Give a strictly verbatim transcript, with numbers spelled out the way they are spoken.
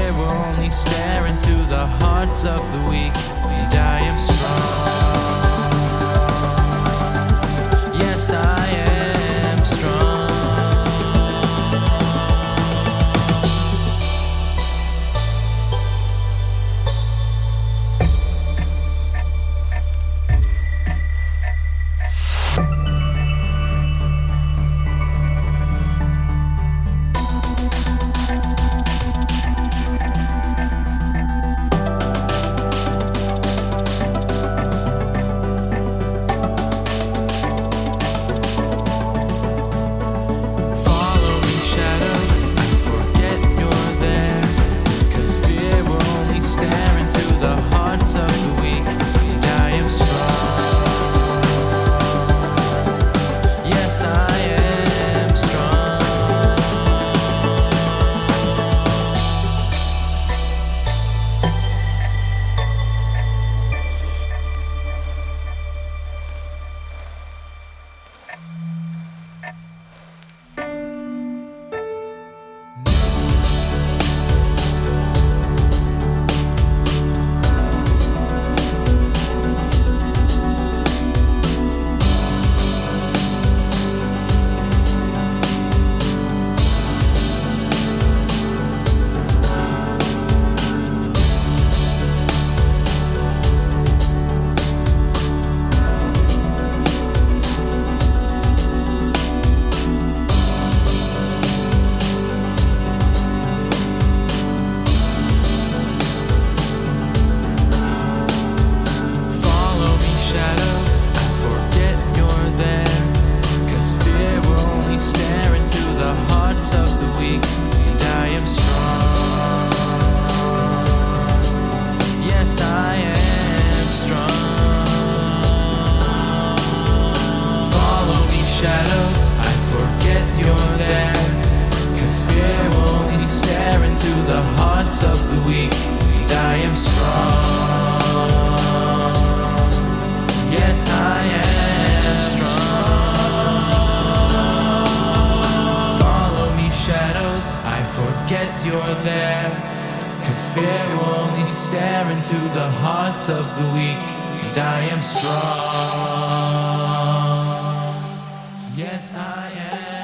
fear will only stare into the hearts of the weak, and I am strong. Yes, I am strong. Of the weak, and I am strong. Yes, I am strong. Follow me, shadows, I forget you're there, 'cause fear will only stare into the hearts of the weak, and I am strong. Yes, I am.